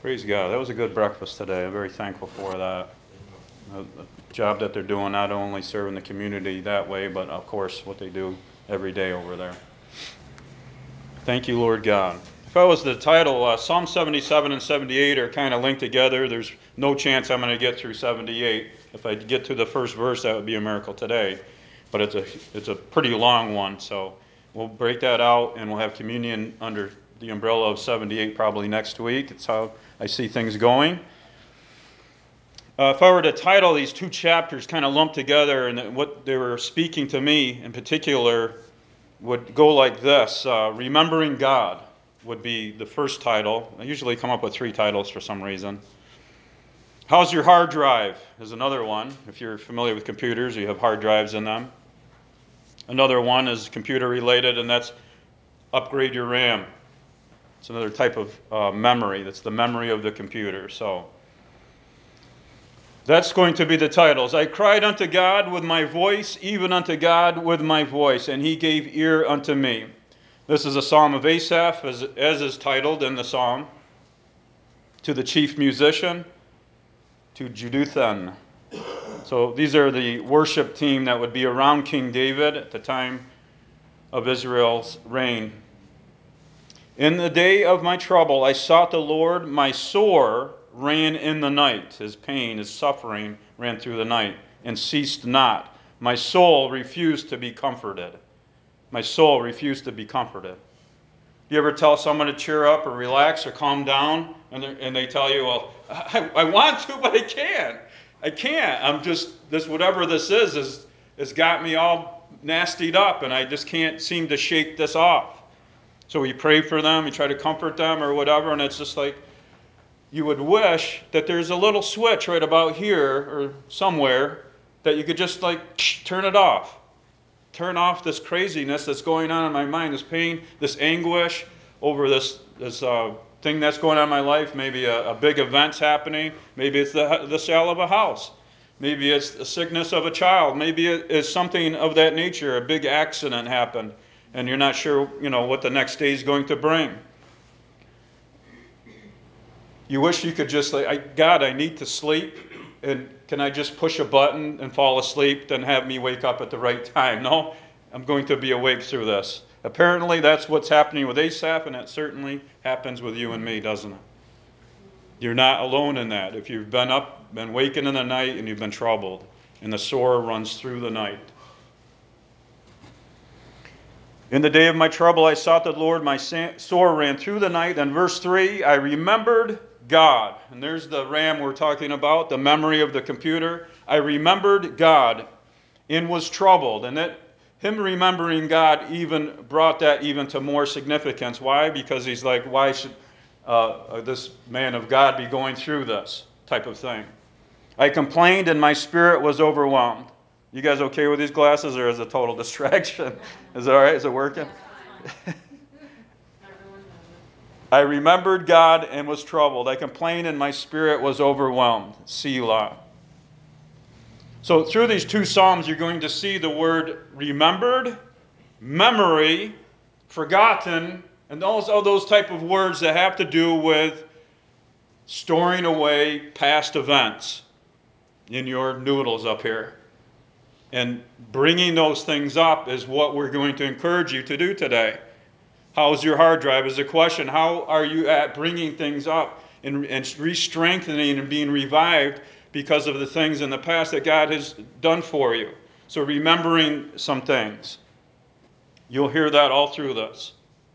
Praise God. That was a good breakfast today. I'm very thankful for that. The job that they're doing, not only serving the community that way, but of course what they do every day over there. Thank you, Lord God. If I was the title, Psalm 77 and 78 are kind of linked together. There's no chance I'm going to get through 78. If I get to the first verse, that would be a miracle today. But it's a pretty long one, so we'll break that out and we'll have communion under the umbrella of 78 probably next week. It's how I see things going. If I were to title these two chapters kind of lumped together, and what they were speaking to me in particular would go like this. Remembering God would be the first title. I usually come up with three titles for some reason. How's your hard drive is another one. If you're familiar with computers, you have hard drives in them. Another one is computer related, and that's upgrade your RAM. It's another type of memory. That's the memory of the computer. So that's going to be the titles. I cried unto God with my voice, even unto God with my voice, and he gave ear unto me. This is a psalm of Asaph, as is titled in the psalm. To the chief musician, to Jeduthun. So these are the worship team that would be around King David at the time of Israel's reign. In the day of my trouble, I sought the Lord. My sore ran in the night. His pain, his suffering ran through the night and ceased not. My soul refused to be comforted. My soul refused to be comforted. Do you ever tell someone to cheer up or relax or calm down, and they tell you, well, I want to, but I can't. I can't. I'm just, this whatever this is has got me all nastied up, and I just can't seem to shake this off. So we pray for them, we try to comfort them or whatever, and it's just like, you would wish that there's a little switch right about here or somewhere that you could just like turn it off. Turn off this craziness that's going on in my mind, this pain, this anguish over this thing that's going on in my life. Maybe a big event's happening. Maybe it's the sale of a house. Maybe it's the sickness of a child. Maybe it's something of that nature. A big accident happened, and you're not sure, what the next day is going to bring. You wish you could just say, God, I need to sleep, and can I just push a button and fall asleep, then have me wake up at the right time? No, I'm going to be awake through this. Apparently, that's what's happening with Asaph, and it certainly happens with you and me, doesn't it? You're not alone in that. If you've been waking in the night, and you've been troubled, and the sore runs through the night. In the day of my trouble, I sought the Lord. My sore ran through the night. And verse 3, I remembered God. And there's the RAM we're talking about, the memory of the computer. I remembered God and was troubled. And him remembering God even brought that even to more significance. Why? Because he's like, why should this man of God be going through this type of thing? I complained and my spirit was overwhelmed. You guys okay with these glasses, or is it a total distraction? Is it all right? Is it working? I remembered God and was troubled. I complained and my spirit was overwhelmed. Selah. So through these two psalms, you're going to see the word remembered, memory, forgotten, and all those type of words that have to do with storing away past events in your noodles up here. And bringing those things up is what we're going to encourage you to do today. How's your hard drive is a question. How are you at bringing things up and re-strengthening and being revived because of the things in the past that God has done for you? So remembering some things. You'll hear that all through this.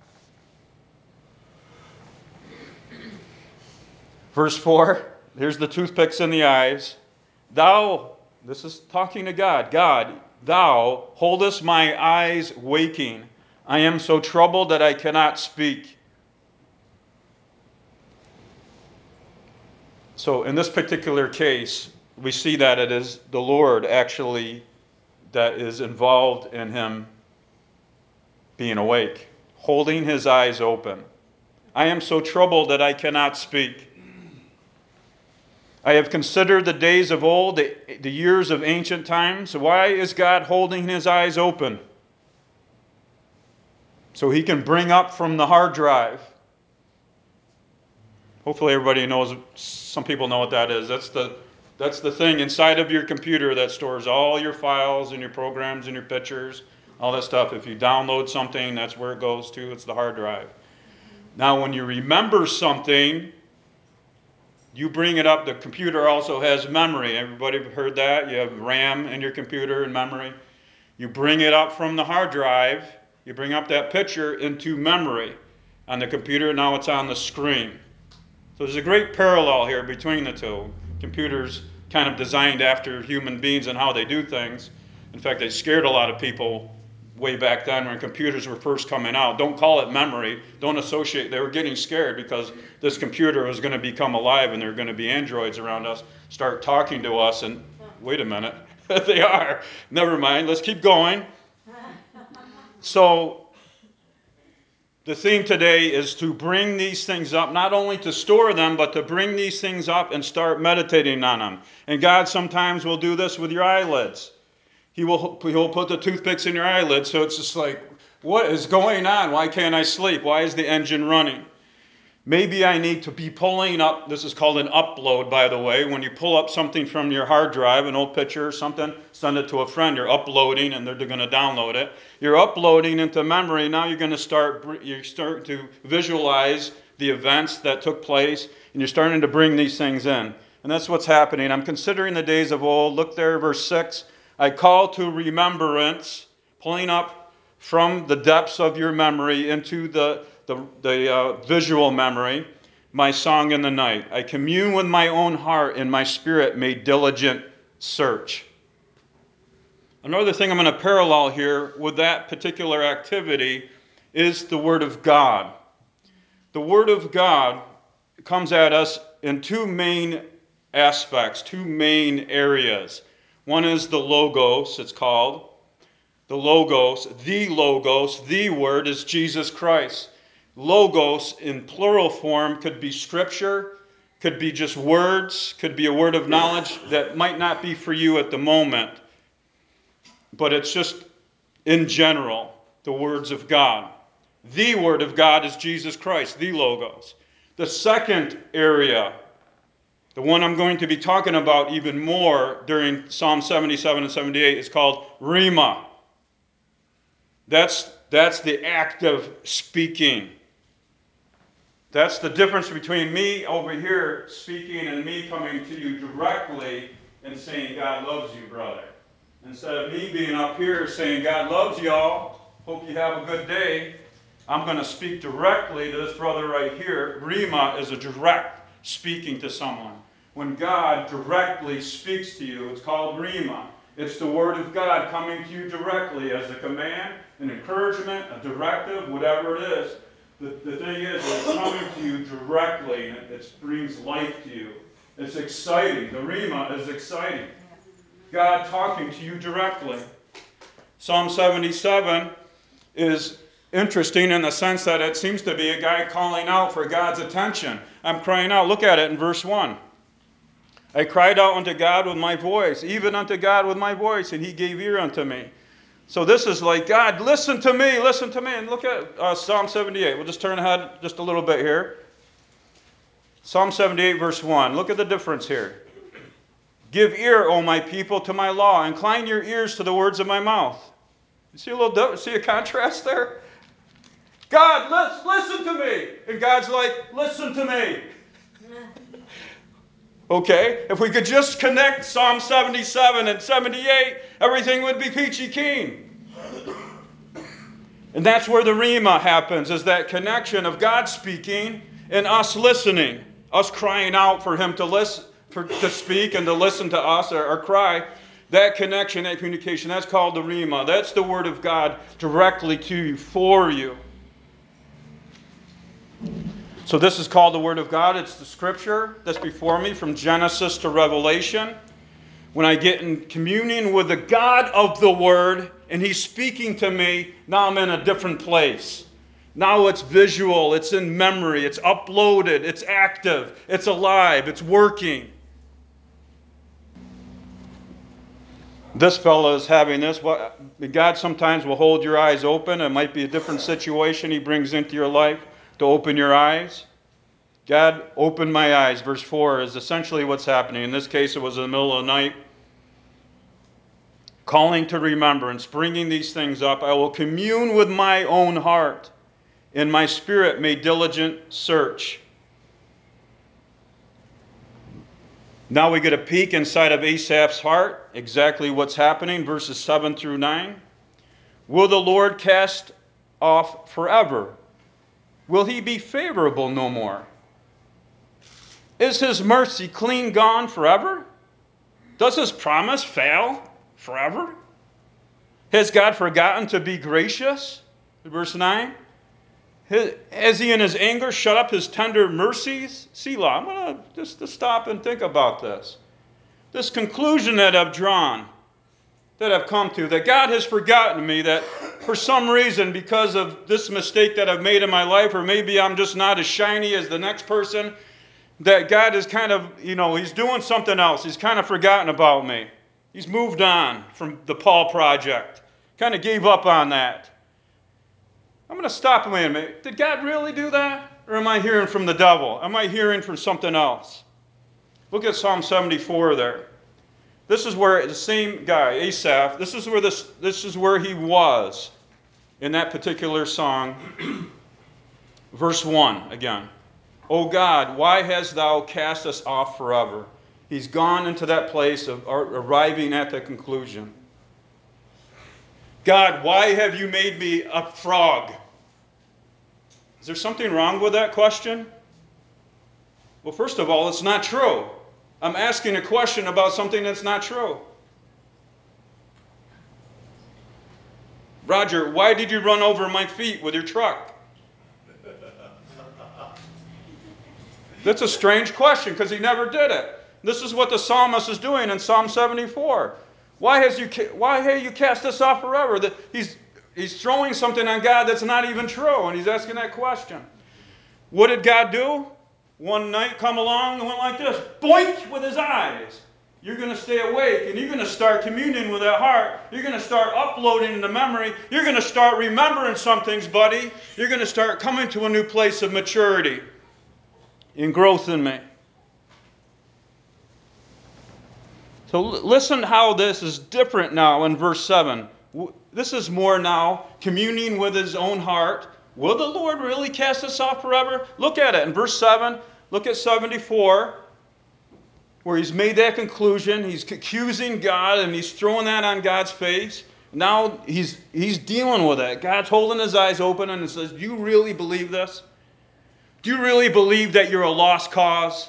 Verse 4, here's the toothpicks in the eyes. Thou, this is talking to God. God, thou holdest my eyes waking. I am so troubled that I cannot speak. So in this particular case, we see that it is the Lord actually that is involved in him being awake, holding his eyes open. I am so troubled that I cannot speak. I have considered the days of old, the years of ancient times. Why is God holding his eyes open? So he can bring up from the hard drive Hopefully everybody knows, some people know what that is. That's the thing inside of your computer that stores all your files and your programs and your pictures, all that stuff. If you download something, that's where it goes to. It's the hard drive. Now, when you remember something, you bring it up. The computer also has memory. Everybody heard that? You have RAM in your computer and memory. You bring it up from the hard drive. You bring up that picture into memory on the computer. Now it's on the screen. So there's a great parallel here between the two. Computers kind of designed after human beings and how they do things. In fact, they scared a lot of people way back then when computers were first coming out. Don't call it memory. Don't associate. They were getting scared because this computer was going to become alive and there were going to be androids around us, start talking to us, and wait a minute, they are. Never mind. Let's keep going. So the theme today is to bring these things up, not only to store them, but to bring these things up and start meditating on them. And God sometimes will do this with your eyelids. He'll put the toothpicks in your eyelids, so it's just like, what is going on? Why can't I sleep? Why is the engine running? Maybe I need to be pulling up, this is called an upload, by the way. When you pull up something from your hard drive, an old picture or something, send it to a friend, you're uploading and they're going to download it. You're uploading into memory. Now you're start to visualize the events that took place, and you're starting to bring these things in. And that's what's happening. I'm considering the days of old. Look there, verse 6. I call to remembrance, pulling up from the depths of your memory into the visual memory, my song in the night. I commune with my own heart, and my spirit made diligent search. Another thing I'm going to parallel here with that particular activity is the Word of God. The Word of God comes at us in two main aspects, two main areas. One is the Logos, it's called. The Logos, the Word is Jesus Christ. Logos in plural form could be scripture, could be just words, could be a word of knowledge that might not be for you at the moment, but it's just in general the words of God. The Word of God is Jesus Christ, the Logos. The second area, the one I'm going to be talking about even more during Psalm 77 and 78, is called Rhema. That's the act of speaking. That's the difference between me over here speaking and me coming to you directly and saying, God loves you, brother. Instead of me being up here saying, God loves y'all, hope you have a good day, I'm going to speak directly to this brother right here. Rhema is a direct speaking to someone. When God directly speaks to you, it's called Rhema. It's the Word of God coming to you directly as a command, an encouragement, a directive, whatever it is. The thing is, it's coming to you directly, and it brings life to you. It's exciting. The Rhema is exciting. God talking to you directly. Psalm 77 is interesting in the sense that it seems to be a guy calling out for God's attention. I'm crying out. Look at it in verse 1. I cried out unto God with my voice, even unto God with my voice, and he gave ear unto me. So this is like, God, listen to me, listen to me. And look at Psalm 78. We'll just turn ahead just a little bit here. Psalm 78, verse 1. Look at the difference here. Give ear, O my people, to my law. Incline your ears to the words of my mouth. You see a contrast there? God, listen to me. And God's like, listen to me. Okay, if we could just connect Psalm 77 and 78, everything would be peachy keen. And that's where the Rhema happens, is that connection of God speaking and us listening, us crying out for him to listen, to speak and to listen to us, or cry. That connection, that communication, that's called the Rhema. That's the Word of God directly to you, for you. So this is called the Word of God. It's the Scripture that's before me from Genesis to Revelation. When I get in communion with the God of the Word and he's speaking to me, now I'm in a different place. Now it's visual, it's in memory, it's uploaded, it's active, it's alive, it's working. This fellow is having this. God sometimes will hold your eyes open. It might be a different situation he brings into your life to open your eyes. God opened my eyes. Verse 4 is essentially what's happening. In this case, it was in the middle of the night. Calling to remembrance, bringing these things up. I will commune with my own heart, and my spirit make diligent search. Now we get a peek inside of Asaph's heart, exactly what's happening, verses 7 through 9. Will the Lord cast off forever? Will he be favorable no more? Is his mercy clean gone forever? Does his promise fail forever? Has God forgotten to be gracious? Verse 9. Has he in his anger shut up his tender mercies? Selah. I'm going to just stop and think about this. This conclusion that I've drawn, that I've come to, that God has forgotten me, that for some reason, because of this mistake that I've made in my life, or maybe I'm just not as shiny as the next person, that God is kind of, he's doing something else. He's kind of forgotten about me. He's moved on from the Paul Project. Kind of gave up on that. I'm going to stop and wait a minute. Did God really do that? Or am I hearing from the devil? Am I hearing from something else? Look at Psalm 74 there. This is where the same guy, Asaph, this is where he was in that particular song. Verse 1 again. O God, why hast thou cast us off forever? He's gone into that place of arriving at the conclusion. God, why have you made me a frog? Is there something wrong with that question? Well, first of all, it's not true. I'm asking a question about something that's not true. Roger, why did you run over my feet with your truck? That's a strange question because he never did it. This is what the psalmist is doing in Psalm 74. Why have you cast us off forever? He's throwing something on God that's not even true, and he's asking that question. What did God do? One night come along and went like this, boink, with his eyes. You're going to stay awake, and you're going to start communing with that heart. You're going to start uploading into memory. You're going to start remembering some things, buddy. You're going to start coming to a new place of maturity and growth in me. So listen how this is different now in verse 7. This is more now communing with his own heart. Will the Lord really cast us off forever? Look at it in verse 7. Look at 74, where he's made that conclusion. He's accusing God, and he's throwing that on God's face. Now he's dealing with it. God's holding his eyes open and says, do you really believe this? Do you really believe that you're a lost cause?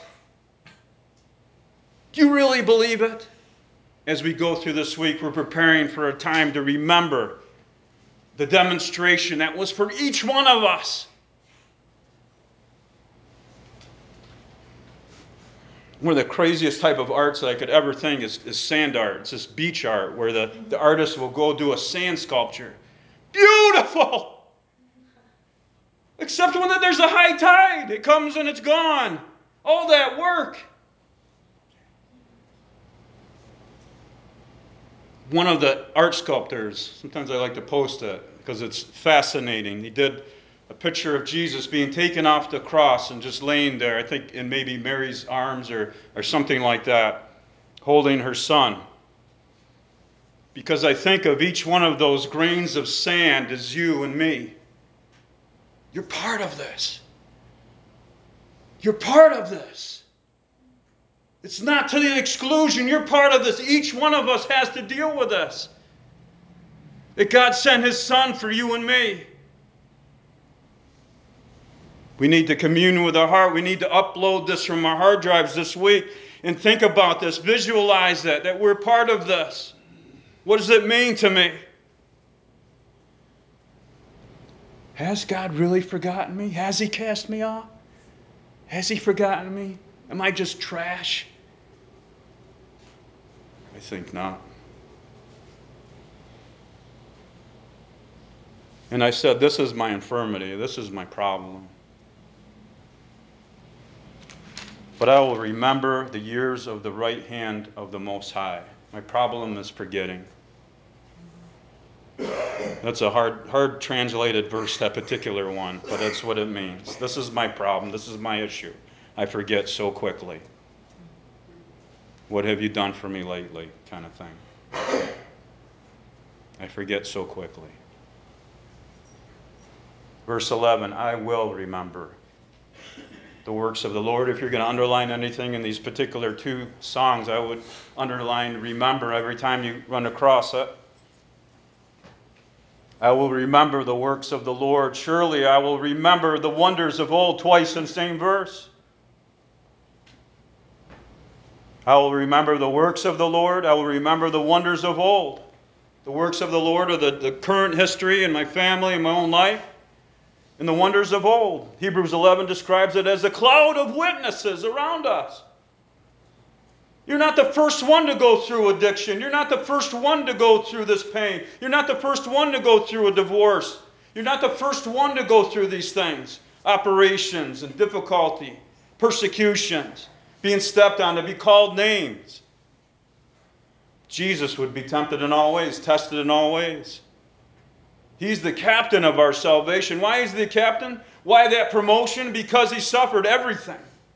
Do you really believe it? As we go through this week, we're preparing for a time to remember the demonstration that was for each one of us. One of the craziest type of arts that I could ever think is sand art. It's this beach art where the artist will go do a sand sculpture. Beautiful! Except when there's a high tide. It comes and it's gone. All that work. One of the art sculptors, sometimes I like to post it because it's fascinating. He did a picture of Jesus being taken off the cross and just laying there, I think in maybe Mary's arms or something like that, holding her son. Because I think of each one of those grains of sand as you and me. You're part of this. You're part of this. It's not to the exclusion. You're part of this. Each one of us has to deal with this. That God sent his son for you and me. We need to commune with our heart. We need to upload this from our hard drives this week and think about this. Visualize that we're part of this. What does it mean to me? Has God really forgotten me? Has he cast me off? Has he forgotten me? Am I just trash? I think not. And I said, this is my infirmity. This is my problem. But I will remember the years of the right hand of the Most High. My problem is forgetting. That's a hard translated verse, that particular one, but that's what it means. This is my problem. This is my issue. I forget so quickly. What have you done for me lately? Kind of thing. I forget so quickly. Verse 11, I will remember the works of the Lord. If you're going to underline anything in these particular two songs, I would underline remember every time you run across it. I will remember the works of the Lord. Surely I will remember the wonders of old, twice in the same verse. I will remember the works of the Lord. I will remember the wonders of old. The works of the Lord are the current history in my family and my own life, and the wonders of old. Hebrews 11 describes it as a cloud of witnesses around us. You're not the first one to go through addiction. You're not the first one to go through this pain. You're not the first one to go through a divorce. You're not the first one to go through these things. Operations and difficulty, persecutions, being stepped on, to be called names. Jesus would be tempted in all ways, tested in all ways. He's the captain of our salvation. Why is he the captain? Why that promotion? Because he suffered everything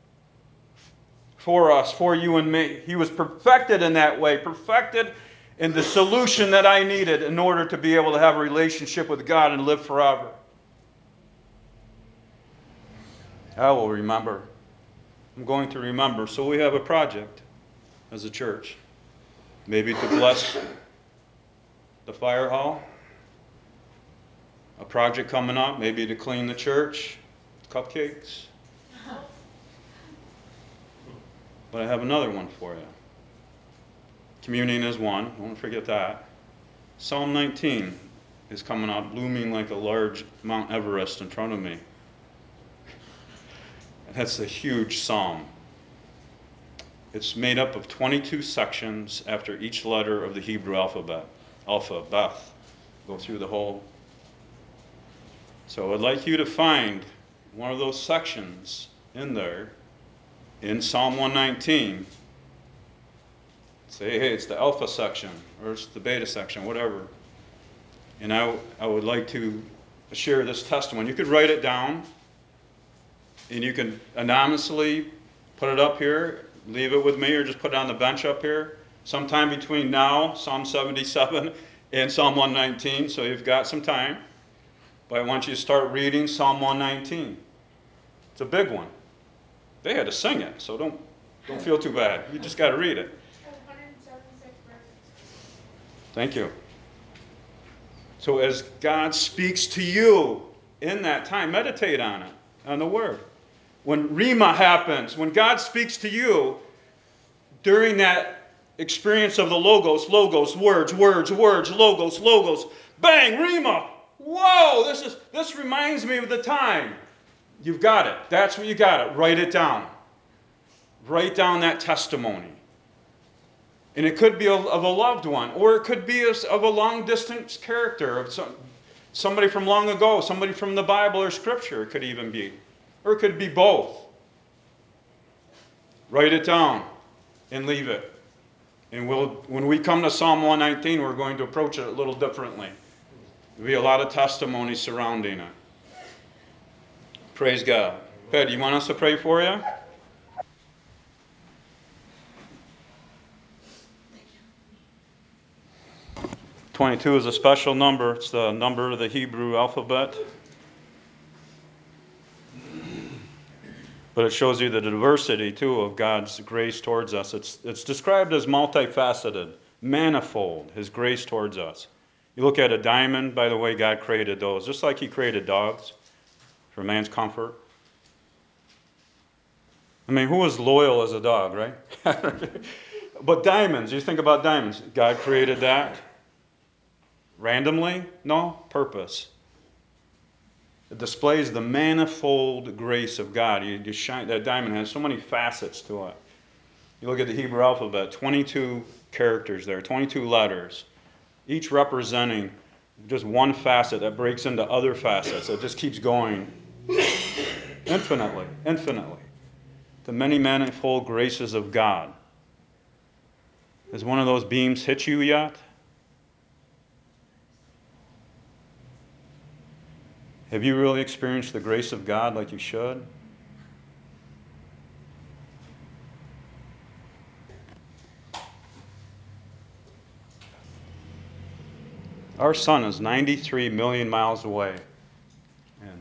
for us, for you and me. He was perfected in that way, perfected in the solution that I needed in order to be able to have a relationship with God and live forever. I will remember. I'm going to remember. So we have a project as a church. Maybe to bless the fire hall. A project coming up, maybe to clean the church, cupcakes. But I have another one for you. Communion is one, don't forget that. Psalm 19 is coming out, looming like a large Mount Everest in front of me. That's a huge psalm. It's made up of 22 sections after each letter of the Hebrew alphabet. Alpha, Beth. Go through the whole. So I'd like you to find one of those sections in there, in Psalm 119. Say, hey, it's the alpha section, or it's the beta section, whatever. And I would like to share this testimony. You could write it down, and you can anonymously put it up here, leave it with me, or just put it on the bench up here. Sometime between now, Psalm 77, and Psalm 119, so you've got some time. But I want you to start reading Psalm 119. It's a big one. They had to sing it, so don't feel too bad. You just got to read it. 176 verses. Thank you. So as God speaks to you in that time, meditate on it, on the Word. When Rhema happens, when God speaks to you during that experience of the Logos, words, Logos, bang, Rhema. Whoa, this reminds me of the time. You've got it. That's what you got it. Write it down. Write down that testimony. And it could be of a loved one, or it could be of a long-distance character, of somebody from long ago, somebody from the Bible or Scripture, it could even be. Or it could be both. Write it down and leave it. And when we come to Psalm 119, we're going to approach it a little differently. There'll be a lot of testimony surrounding it. Praise God. Pat, you want us to pray for you? 22 is a special number. It's the number of the Hebrew alphabet. But it shows you the diversity, too, of God's grace towards us. It's described as multifaceted, manifold, His grace towards us. You look at a diamond, by the way, God created those, just like He created dogs for man's comfort. I mean, who is loyal as a dog, right? But diamonds, you think about diamonds. God created that randomly? No, purpose. It displays the manifold grace of God. You shine, that diamond has so many facets to it. You look at the Hebrew alphabet, 22 characters there, 22 letters, each representing just one facet that breaks into other facets. It just keeps going infinitely. The many manifold graces of God. Has one of those beams hit you yet? Have you really experienced the grace of God like you should? Our sun is 93 million miles away. And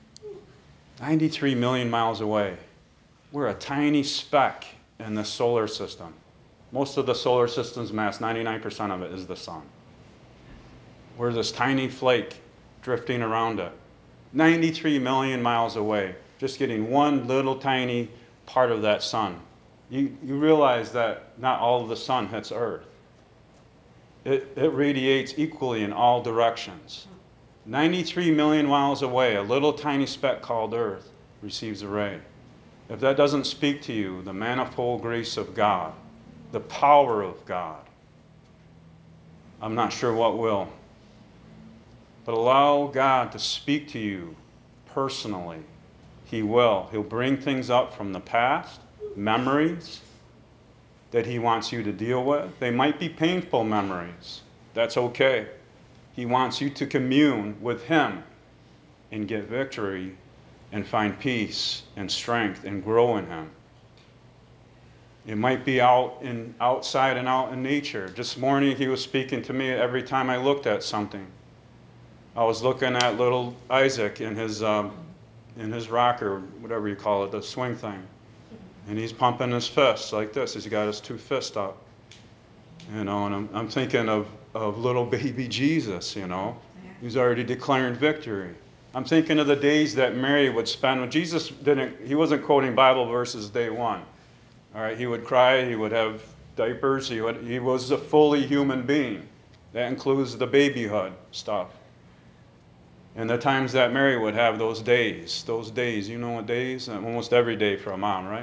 93 million miles away. We're a tiny speck in the solar system. Most of the solar system's mass, 99% of it, is the sun. We're this tiny flake drifting around it. 93 million miles away, just getting one little tiny part of that sun. You realize that not all of the sun hits Earth. It radiates equally in all directions. 93 million miles away, a little tiny speck called Earth receives a ray. If that doesn't speak to you, the manifold grace of God, the power of God, I'm not sure what will. But allow God to speak to you personally. He will. He'll bring things up from the past, memories that He wants you to deal with. They might be painful memories. That's okay. He wants you to commune with Him and get victory and find peace and strength and grow in Him. It might be outside and out in nature. This morning He was speaking to me every time I looked at something. I was looking at little Isaac in his rocker, whatever you call it, the swing thing. And he's pumping his fists like this. He's got his two fists up. And I'm thinking of little baby Jesus, He's already declaring victory. I'm thinking of the days that Mary would spend when Jesus he wasn't quoting Bible verses day one. All right, he would cry, he would have diapers, he was a fully human being. That includes the babyhood stuff. And the times that Mary would have those days, you know what days? Almost every day for a mom, right?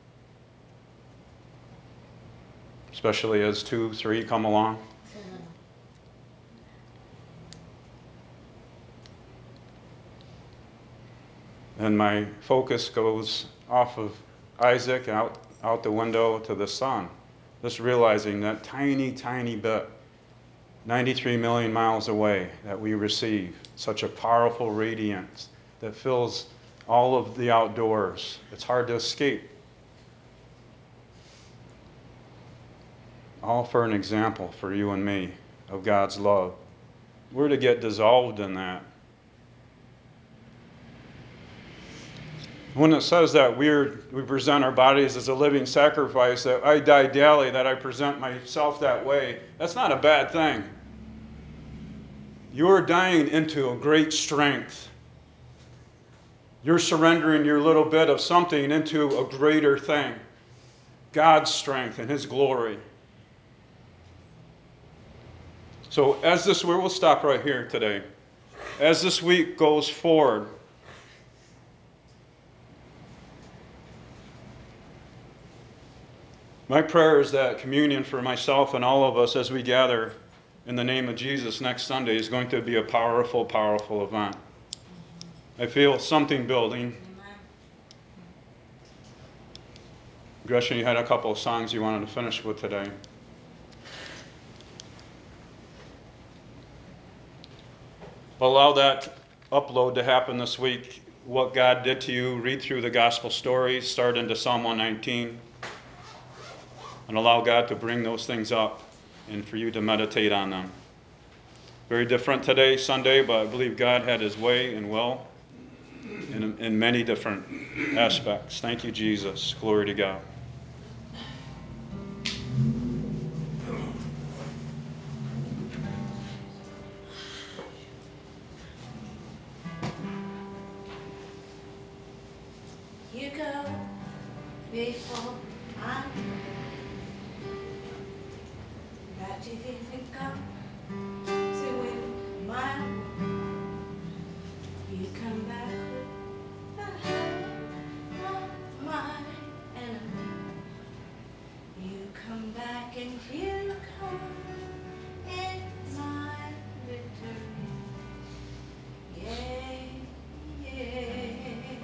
Especially as 2, 3 come along. And my focus goes off of Isaac out the window to the sun. Just realizing that tiny, tiny bit, 93 million miles away, that we receive such a powerful radiance that fills all of the outdoors. It's hard to escape. All for an example for you and me of God's love. We're to get dissolved in that. When it says that we present our bodies as a living sacrifice, that I die daily, that I present myself that way, that's not a bad thing. You're dying into a great strength. You're surrendering your little bit of something into a greater thing. God's strength and His glory. So we'll stop right here today. As this week goes forward, my prayer is that communion for myself and all of us as we gather in the name of Jesus next Sunday is going to be a powerful, powerful event. I feel something building. Gretchen, you had a couple of songs you wanted to finish with today. Allow that upload to happen this week. What God did to you, read through the gospel stories, start into Psalm 119, and allow God to bring those things up and for you to meditate on them. Very different today, Sunday, but I believe God had His way and will in many different aspects. Thank you, Jesus. Glory to God. You go before I know that you've even come to win my war. You come back with the help of my enemy. You come back and you come in my victory. Yeah, yeah.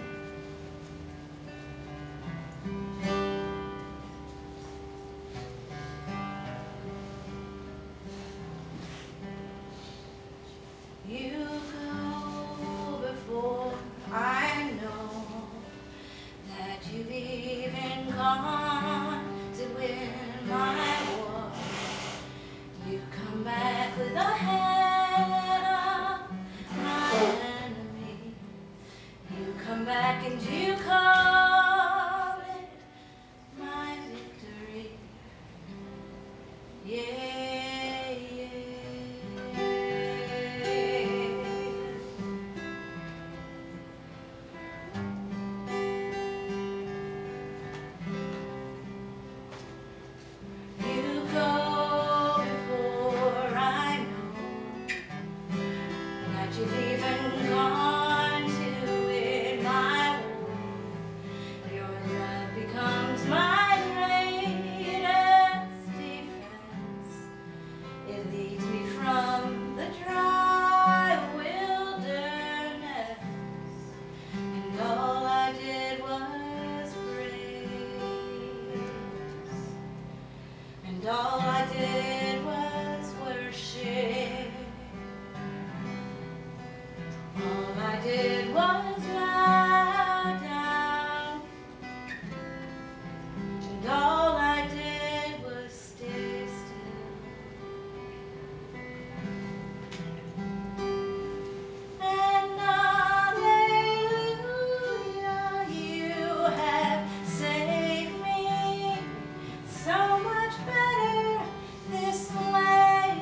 You go before I know that you've even gone to win my war. all I did was worship. All I did was bow down, and all I did was stay still. And hallelujah, you have saved me so much better this way.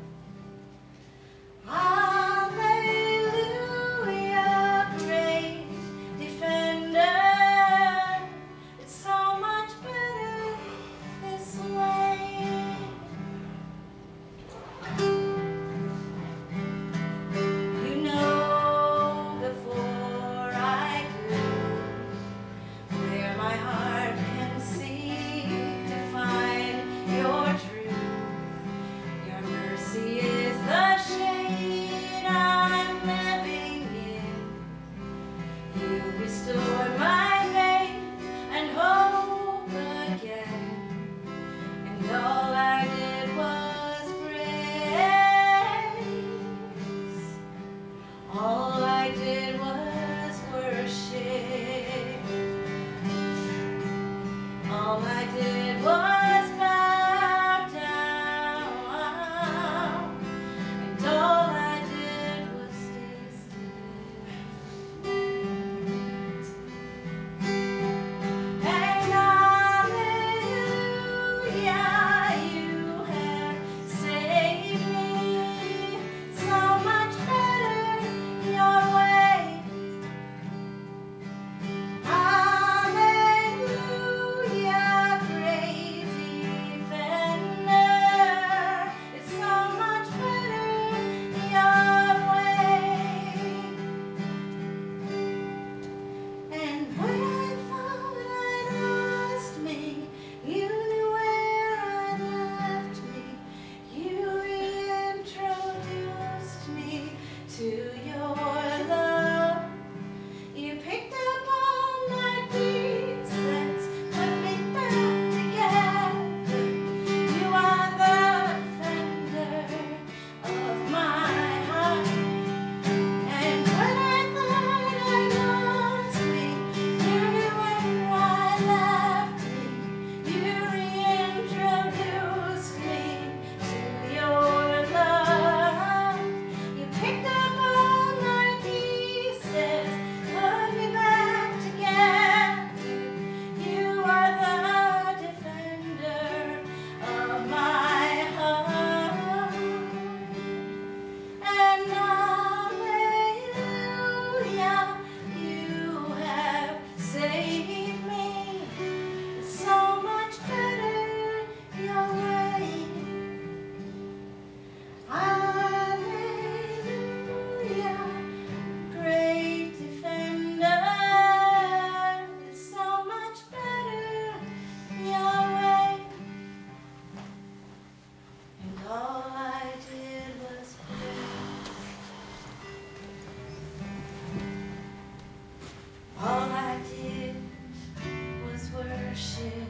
Hallelujah, great defender. It's so much better this way. You know before I do where my heart can seek to find your truth. Your mercy is the shade I'm living in. You restore my faith and hope again. And all I did was praise. All I did was worship. All I did was bow down. And all I did was stay still. And hallelujah, you have saved me so much better your way. Hallelujah, great defender. It's so much better your way. And when I thought I'd lost me, you knew where I'd left me. You reintroduced me to your love. You picked up all my pieces, put me back together. You are the defender of my heart. And when I thought I lost me, you knew where I left me. You reintroduced me to your love. You picked up all my pieces, put me back together. You are the defender of my heart. And hallelujah, you have saved me so much better your way. Hallelujah, great defender. It's so much better your way. And all I did was praise. All I did was worship.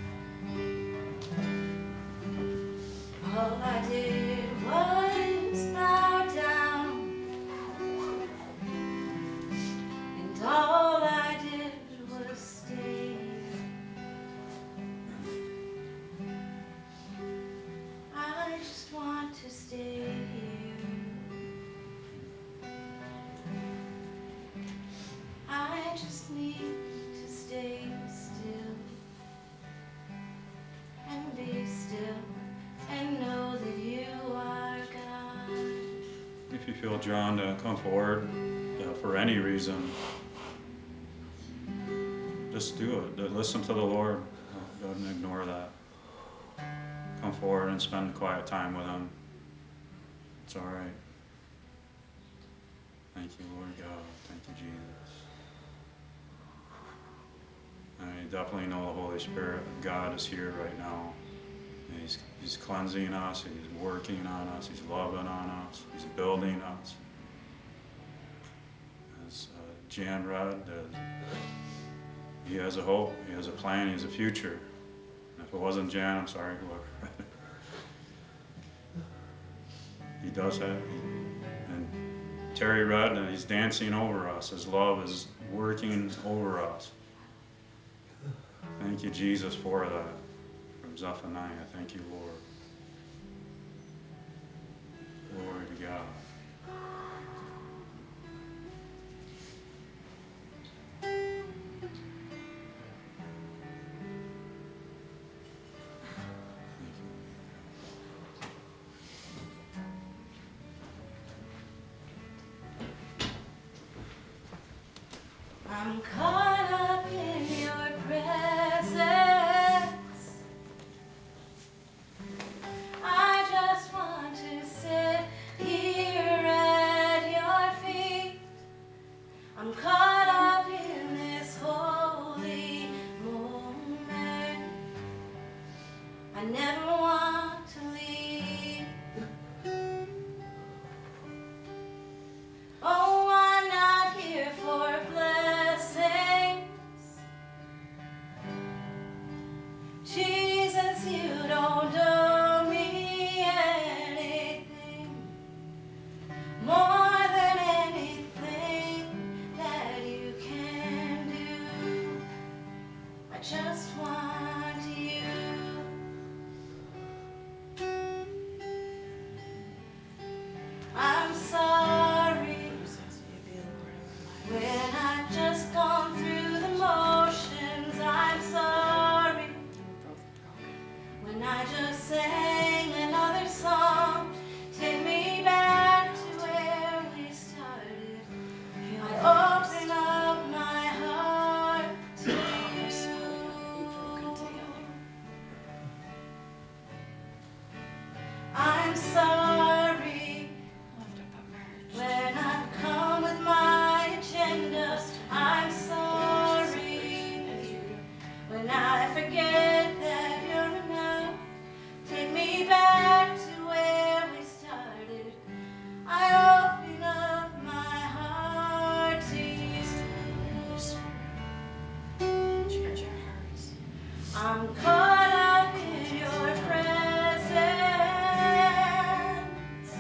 All I did was bow down. And all I did was stay. I just want to stay here. I just need to stay still and be still and know that you are God. If you feel drawn to come forward for any reason, just do it. Listen to the Lord. Don't ignore that. Come forward and spend quiet time with Him. It's all right. Thank you, Lord God. Thank you, Jesus. I definitely know the Holy Spirit of God is here right now. And He's cleansing us. He's working on us. He's loving on us. He's building us. As Jan read, He has a hope. He has a plan. He has a future. And if it wasn't Jan, I'm sorry, whoever read it. He does have. And Terry read that he's dancing over us. His love is working over us. Thank you, Jesus, for that. From Zephaniah, thank you, Lord. Glory to God. I'm caught up in your presence. I just want to sit here at your feet. I'm caught up in this holy moment. I never want to leave. Oh, I'm not here for blessings. Jesus, you don't owe me anything more than anything that you can do. I just want you. I'm sorry when I've just gone through the motions. I'm sorry when I just sang another song. Take me back to where we started. I open up my heart to you. I'm sorry when I've come with my agenda. I'm sorry when I forget that you're enough. Take me back to where we started. I open up my heart to you. I'm caught up in your presence.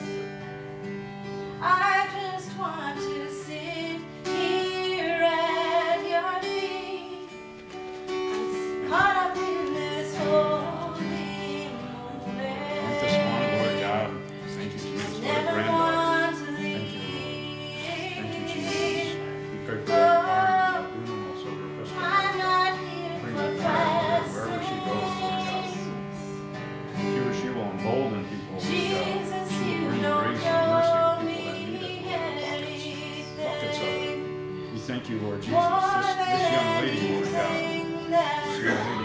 I just want to sit here at your feet. I'm caught up in this holy moment. Right this morning, Lord God, thank you, Jesus, for our granddaughter. Thank you, Lord. Thank you, Jesus. We pray for that farm, that Dunamis over Crystal, Lord God. Bring that grandmother wherever she goes, Lord God. She will embolden people, Lord God. She will bring grace and mercy to people that need it, Lord. Buckets of it. We thank you, Lord Jesus. This young lady, Lord God, this young lady